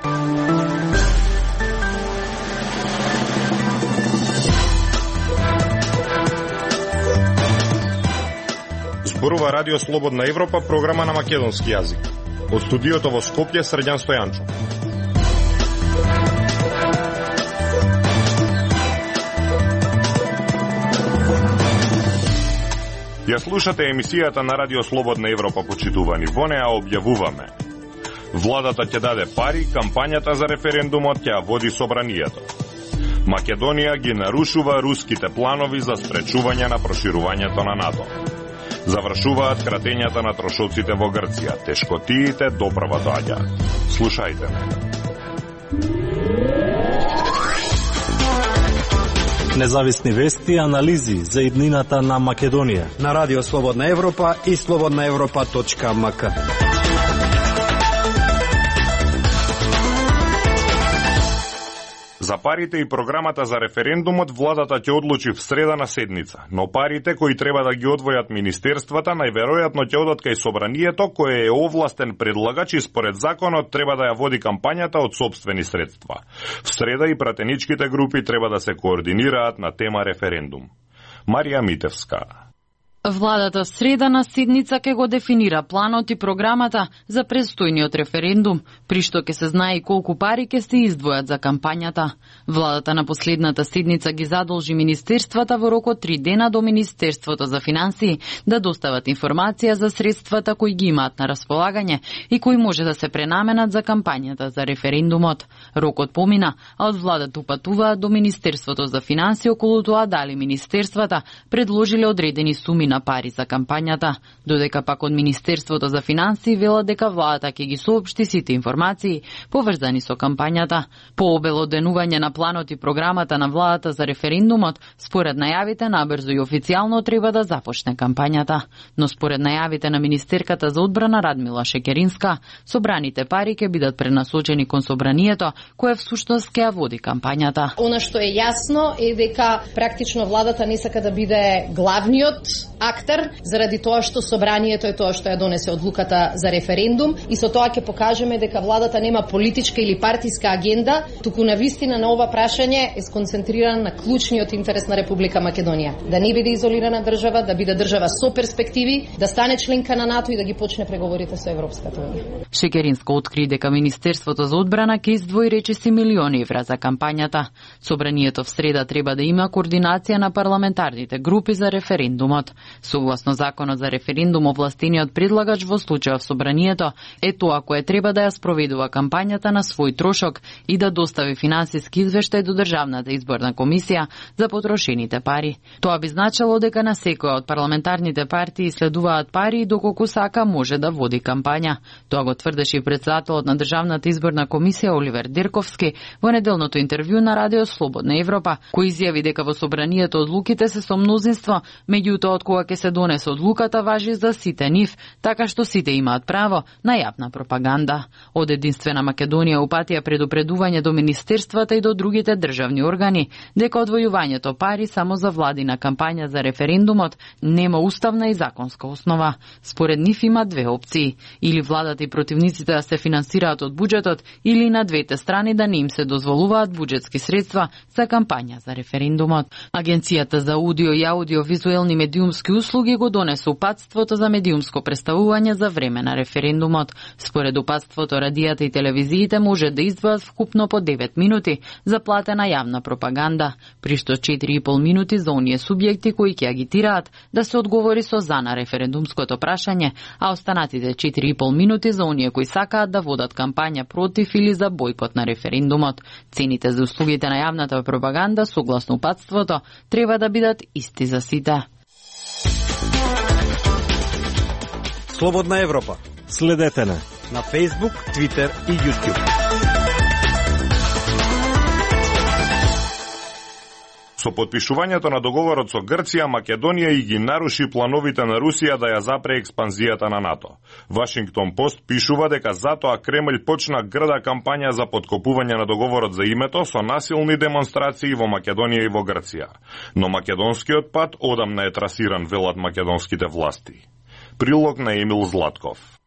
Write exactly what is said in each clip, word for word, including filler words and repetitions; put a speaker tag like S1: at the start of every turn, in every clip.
S1: Зборува Радио Слободна Европа, програма на македонски јазик. Од студиото во Скопје, Срđan Стојанчо. Ја слушате емисијата на Радио Слободна Европа, почитувани. Во неа објавуваме: владата ќе даде пари, кампањата за референдумот ќе води собранието. Македонија ги нарушува руските планови за спречување на проширувањето на НАТО. Завршуваат кратењата на трошоците во Грција. Тешкотиите доправа доаѓаат. Слушајте ме.
S2: Независни вести и анализи за иднината на Македонија
S3: на Радио Слободна Европа и слободна европа точка ем ка.
S1: За парите и програмата за референдумот владата ќе одлучи в среда на седница, но парите кои треба да ги одвојат министерствата најверојатно ќе одат кај собранието, кое е овластен предлагач и според законот треба да ја води кампањата од сопствени средства. В среда и пратеничките групи треба да се координираат на тема референдум. Марија Митевска.
S4: Владата среда на седница ќе го дефинира планот и програмата за престојниот референдум, при што ќе се знае и колку пари ќе се издвојат за кампањата. Владата на последната седница ги задолжи министерствата во рок од три дена до Министерството за финансии да достават информација за средствата кои ги имаат на располагање и кои може да се пренаменат за кампањата за референдумот. Рокот помина, а од владата упатуваат до Министерството за финансии околу тоа дали министерствата предложиле одредени суми на пари за кампањата, додека пак од Министерството за финансии велат дека владата ќе ги соопшти сите информации поврзани со кампањата. По обелоденување на планот и програмата на владата за референдумот, според најавите набрзо и официјално треба да започне кампањата, но според најавите на министерката за одбрана Радмила Шекеринска, собраните пари ќе бидат пренасочени кон собранието, кое всушност ќе ја води кампањата.
S5: Она што е јасно е дека практично владата не сака да биде главниот актер, заради тоа што собранието е тоа што ја донесе одлуката за референдум и со тоа ќе покажеме дека владата нема политичка или партиска агенда, туку навистина на ова прашање е сконцентрирана на клучниот интерес на Република Македонија. Да не биде изолирана држава, да биде држава со перспективи, да стане членка на НАТО и да ги почне преговорите со Европската унија.
S4: Шекеринска откри дека Министерството за одбрана ќе издвои речиси милиони евра за кампањата. Собранието в среда треба да има координација на парламентарните групи за референдумот. Согласно законот за референдум, овластениот предлагач во случајот собранието е тоа кое треба да ја спроведува кампањата на свој трошок и да достави финансиски извештај до Државната изборна комисија за потрошените пари. Тоа би значило дека на секоја од парламентарните партии следуваат пари и доколку сака може да води кампања. Тоа го тврдеше председателот на Државната изборна комисија Оливер Дирковски во неделното интервју на Радио Слободна Европа, кој изјави дека во собранието одлуките се со мнозинство, меѓутоа од кога ќе се донесе одлуката важи за сите нив, така што сите имаат право на јавна пропаганда. Од Единствена Македонија упатија предупредување до министерствата и до другите државни органи дека одвојувањето пари само за владина кампања за референдумот нема уставна и законска основа. Според нив има две опции: или владата и противниците да се финансираат од буџетот, или на двете страни да не им се дозволуваат буџетски средства за кампања за референдумот. Агенцијата за аудио и аудиовизуелни медиумски услуги го донесе упатството за медиумско представување за време на референдумот. Според упатството, радијата и телевизиите може да издвојат вкупно по девет минути за платена јавна пропаганда, при што четири и пол минути за оние субјекти кои ќе агитираат да се одговори со за на референдумското прашање, а останатите четири и пол минути за оние кои сакаат да водат кампања против или за бојкот на референдумот. Цените за услугите на јавната пропаганда, согласно упатството, треба да бидат исти за сите.
S3: Слободна Европа.
S2: Следете на
S3: на Facebook, Twitter и YouTube.
S1: Со подпишувањето на договорот со Грција, Македонија и ги наруши плановите на Русија да ја запре експанзијата на НАТО. Вашингтон Пост пишува дека затоа Кремљ почна грда кампања за подкопување на договорот за името со насилни демонстрации во Македонија и во Грција. Но македонскиот пат одамна е трасиран, велат македонските власти. Прилог на Емил Златков.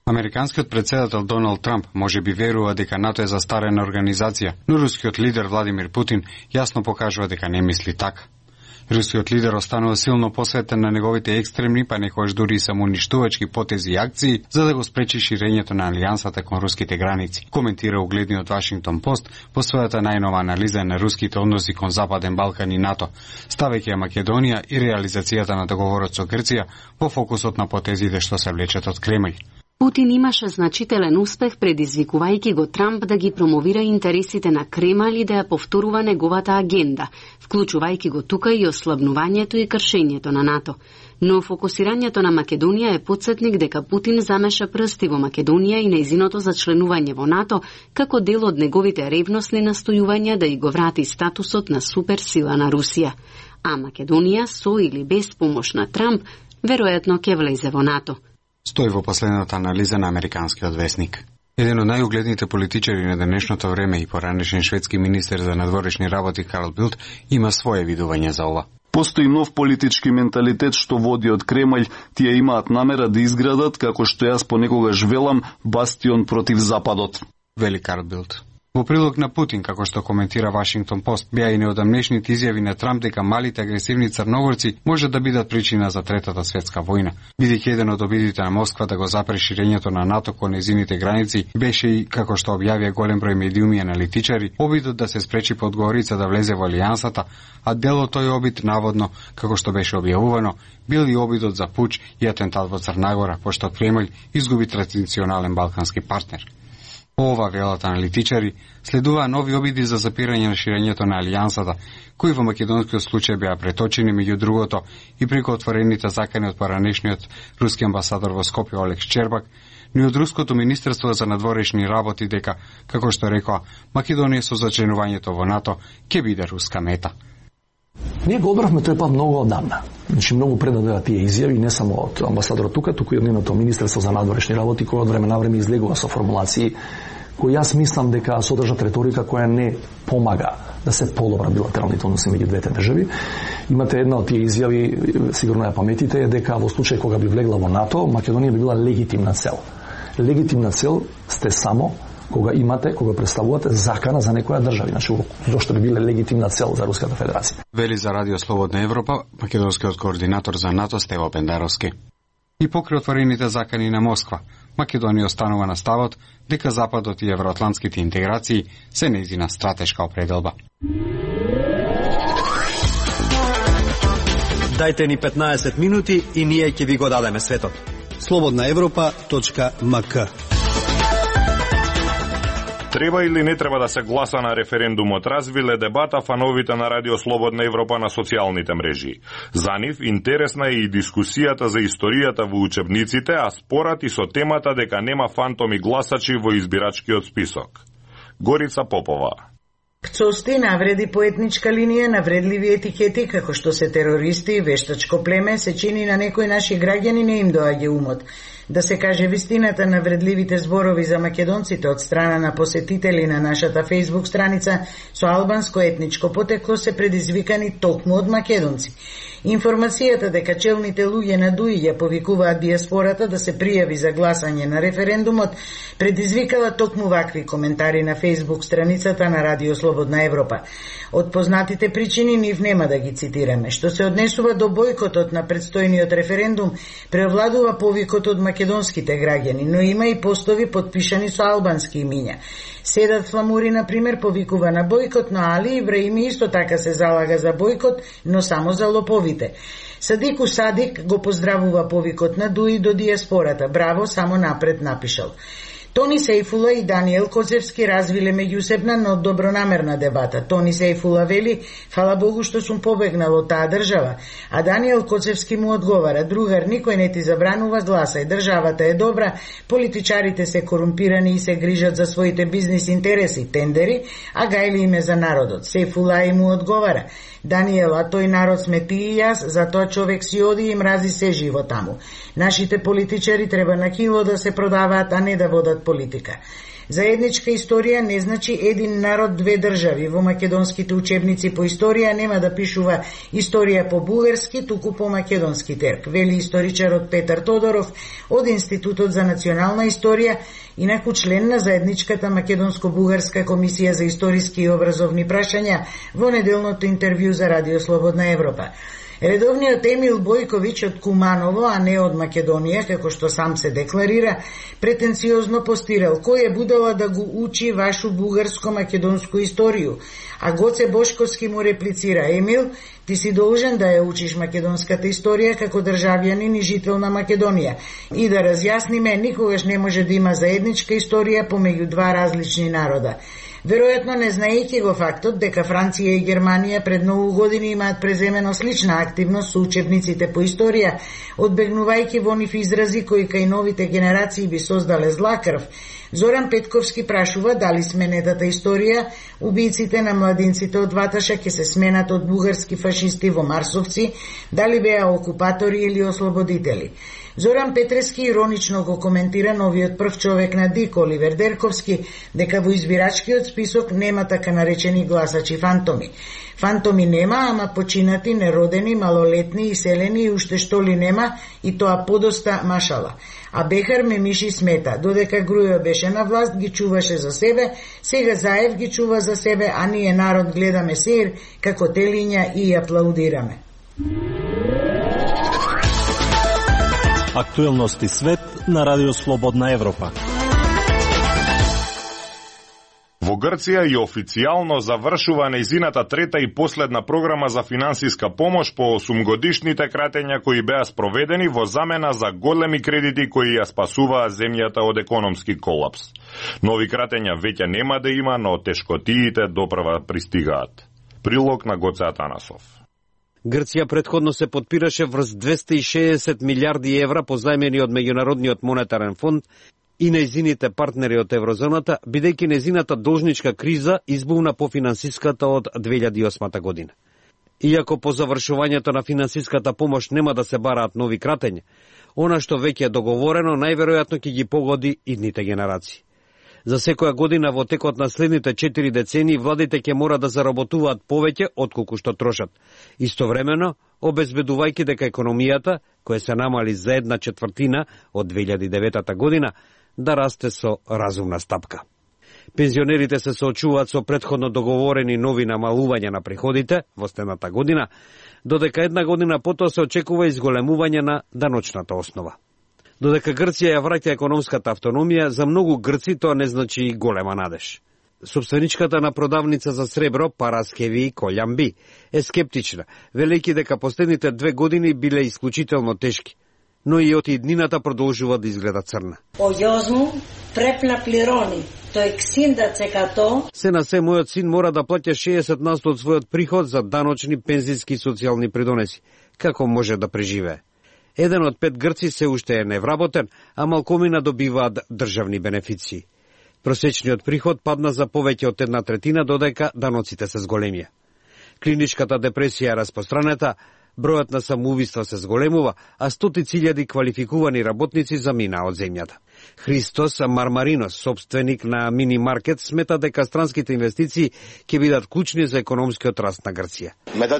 S6: Американскиот претседател Доналд Трамп може би верува дека НАТО е застарена организација, но рускиот лидер Владимир Путин јасно покажува дека не мисли така. Рускиот лидер останува силно посветен на неговите екстремни, па некојаш дури и самоуништувачки потези и акции, за да го спречи ширењето на алијансата кон руските граници, коментира угледниот Вашингтон Пост по својата најнова анализа на руските односи кон Западен Балкан и НАТО, ставејќи ја Македонија и реализацијата на договорот со Грција во фокусот на потезите што се влечат од Кремљ.
S7: Путин имаше значителен успех предизвикувајќи го Трамп да ги промовира интересите на Кремљ и да ја повторува неговата агенда, вклучувајќи го тука и ослабнувањето и кршењето на НАТО. Но фокусирањето на Македонија е потсетник дека Путин замеша прсти во Македонија и нејзиното зачленување во НАТО како дел од неговите ревностни настојувања да и го врати статусот на суперсила на Русија. А Македонија, со или без помош на Трамп, веројатно ќе влезе во НАТО.
S6: Стои во последната анализа на американскиот весник. Еден од најугледните политичари на денешното време и поранешен шведски министер за надворешни работи Карл Билт има свое видување за ова.
S8: Постои нов политички менталитет што води од Кремљ, тие имаат намера да изградат, како што јас понекогаш велам, бастион против Западот,
S6: вели Карл Билт. Во прилог на Путин, како што коментира Вашингтон Пост, беа и неодамнешните изјави на Трамп дека малите агресивни црногорци може да бидат причина за Третата светска војна. Бидејќи еден од обидите на Москва да го запре ширењето на НАТО кон нејзините граници, беше и, како што објавија голем број медиуми и аналитичари, обидот да се спречи Подгорица да влезе во алијансата, а дел од тој обид, наводно, како што беше објавувано, бил и обидот за пуч и атентат во Црнагора, пошто Кремљ изгуби традиционален балкански партнер. По ова, велат аналитичари, следуваа нови обиди за запирање на ширењето на алијансата, кои во македонскиот случај беа преточени меѓу другото и преку отворените закани од поранешниот руски амбасадор во Скопје Олег Шчербак, но и од Руското министерство за надворешни работи дека, како што рекоа, Македонија со зачленувањето во НАТО ќе биде руска мета.
S9: Ние го одбравме тој пат многу одамна. Значи многу пред да дојдат тие изјави, не само од амбасадорот тука, туку и од нивното министерство за надворешни работи, кој од време на време излегува со формулации кои јас мислам дека содржат реторика која не помага да се подобра билатералните односи меѓу двете држави. Имате една од тие изјави, сигурно ја паметите, дека во случај кога би влегла во НАТО, Македонија би била легитимна цел. Легитимна цел сте само кога имате, кога представувате закана за некоја држава, значи зошто би биле легитимна цел за Руската Федерација.
S6: Вели за Радио Слободна Европа македонскиот координатор за НАТО Стево Пендаровски. И покрај отворените закани на Москва, Македонија останува на ставот дека Западот и евроатлантските интеграции се нејзина стратешка определба.
S3: Дајте ни петнаесет минути и ние ќе ви го дадеме светот. слободна европа точка ем ка.
S1: Треба или не треба да се гласа на референдумот, развиле дебата фановите на Радио Слободна Европа на социјалните мрежи. За нив интересна е и дискусијата за историјата во учебниците, а спорат и со темата дека нема фантоми гласачи во избирачкиот список. Горица Попова.
S10: Пцости, навреди по етничка линија, навредливи етикети, како што се терористи и вештачко племе, се чини на некои наши граѓани не им доаѓа умот. Да се каже вистината, навредливите зборови за македонците од страна на посетители на нашата Facebook страница со албанско етничко потекло се предизвикани токму од македонци. Информацијата дека челните луѓе на ДУИ ја повикуваат диаспората да се пријави за гласање на референдумот предизвикала токму вакви коментари на Facebook страницата на Радио Слободна Европа. Од познатите причини нив нема да ги цитираме. Што се однесува до бојкотот на предстојниот референдум, преовладува повикот од македонските граѓани, но има и постови подпишани со албански имиња. Седат Фламури, на пример, повикува на бојкот, но Али Ибраими исто така се залага за бојкот, но само за лоповите. Садику Садик го поздравува повикот на ДУИ до диаспората. Браво, само напред напишал. Тони Сејфула и Даниел Коцевски развиле меѓусебна, но добронамерна дебата. Тони Сејфула вели: "Фала Богу што сум побегнал од таа држава", а Даниел Коцевски му одговара: "Другар, никој не ти забранува, гласај. Државата е добра, политичарите се корумпирани и се грижат за своите бизнис интереси, тендери, а гајли име за народот." Сејфула и му одговара: "Даниел, а тој народ сме ти и јас, затоа човек си оди и мрази се живо таму. Нашите политичари треба на кило да се продаваат, а не да водат од политика. Заедничка историја не значи един народ, две држави. Во македонските учебници по историја нема да пишува историја по бугарски, туку по македонски терк, вели историчарот Петар Тодоров од Институтот за национална историја, инаку член на заедничката македонско-бугарска комисија за историски и образовни прашања во неделното интервју за Радио Слободна Европа. Редовниот Емил Бојковиќ од Куманово, а не од Македонија, како што сам се декларира, претенциозно постирал: кој е будала да го учи вашу бугарско-македонску исторiju? А Гоце Бошковски му реплицира: Емил, ти си должен да ја учиш македонската историја како државјанин и жител на Македонија. И да разјасниме, никогаш не може да има заедничка историја помеѓу два различни народа. Веројатно не знаејќи го фактот дека Франција и Германија пред многу години имаат преземено слична активност со учебниците по историја, одбегнувајќи во нив изрази кои кај новите генерации би создале зла крв, Зоран Петковски прашува дали сменетата историја, убијците на младинците од Ваташа ќе се сменат од бугарски фашисти во Марсовци, дали беа окупатори или ослободители. Зоран Петрески иронично го коментира новиот прв човек на ДИК, Оливер Дерковски, дека во избирачкиот список нема така наречени гласачи фантоми. Фантоми нема, ама починати, неродени, малолетни, иселени и уште што ли нема, и тоа подоста машала. А Бехар Мемиши смета, додека Грујо беше на власт, ги чуваше за себе, сега Заев ги чува за себе, а ние народ гледаме сеир како телиња и аплаудираме.
S2: Актуелности свет на Радио Слободна Европа.
S1: Во Грција и официјално завршува нејзината трета и последна програма за финансиска помош по осумгодишните кратења кои беа спроведени во замена за големи кредити кои ја спасуваа земјата од економски колапс. Нови кратења веќе нема да има, но тешкотиите допрва пристигаат. Прилог на Гоце Атанасов.
S11: Грција претходно се подпираше врз двесте и шеесет милиарди евра позајмени од Меѓународниот монетарен фонд и нејзините партнери од еврозоната, бидејќи нејзината должничка криза избувна по финансиската од две илјади и осма година. Иако по завршувањето на финансиската помош нема да се бараат нови кратења, она што веќе е договорено најверојатно ќе ги погоди идните генерации. За секоја година во текот на следните четири децении владите ќе мора да заработуваат повеќе отколку што трошат, истовремено обезбедувајќи дека економијата, која се намали за една четвртина од две илјади и девета година, да расте со разумна стапка. Пензионерите се соочуваат со претходно договорени нови намалувања на приходите во следната година, додека една година потоа се очекува изголемување на даночната основа. Додека Грција ја враќа економската автономија, за многу грци тоа не значи и голема надеж. Собственичката на продавница за сребро, Параскеви Колјамби, е скептична, велејќи дека последните две години биле исклучително тешки, но и од иднината продолжува да изгледа црна.
S12: Ο γιος μου πρέπει να πληρώνει το εξήντα τοις εκατό.
S11: Се на се, мојот син мора да плаќа шеесет на сто од својот приход за даночни, пензиски и социјални придонеси. Како може да преживее? Еден од пет грци се уште е невработен, а малкомина добиваат државни бенефиции. Просечниот приход падна за повеќе од една третина, додека даноците се зголемија. Клиничката депресија е распостранета, бројот на самоубиства се зголемува, а стотици илјади квалификувани работници заминаа од земјата. Христос Мармаринос, собственик на мини маркет, смета дека странските инвестиции ќе бидат клучни за економскиот раст на Грција.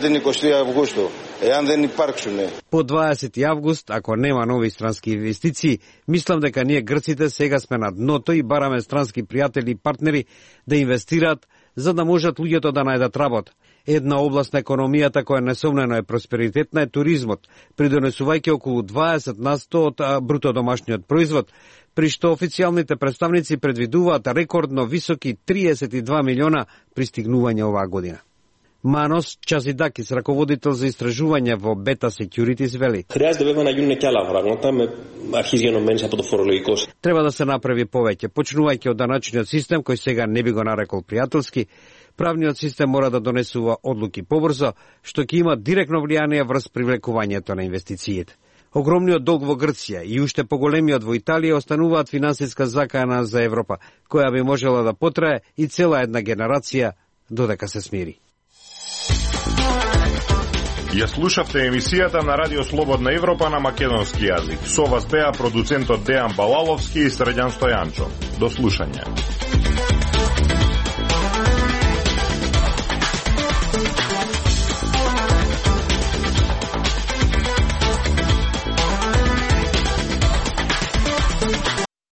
S11: По дваесети август, ако нема нови странски инвестиции, мислам дека ние грците сега сме на дното и бараме странски пријатели и партнери да инвестираат за да можат луѓето да најдат работа. Една област на економијата која несомнено е просперитетна е туризмот, придонесувајќи околу дваесет на сто од бруто домашниот производ, при што официјалните представници предвидуваат рекордно високи триесет и два милиона пристигнувања оваа година. Манос Чазидакис, раководител за истражување во Beta Securities, вели: Треба да се направи повеќе, почнувајќи од даначниот систем кој сега не би го нарекол пријателски. Правниот систем мора да донесува одлуки побрзо, што ќе има директно влијание врз привлекувањето на инвестициите. Огромниот долг во Грција и уште поголемиот во Италија остануваат финансиска закана за Европа, која би можела да потрае и цела една генерација додека се смири.
S1: Ја слушавте емисијата на Радио Слободна Европа на македонски јазик. Со вас беа продуцентот Дејан Балаловски и Срđan Стојанчо. До слушање.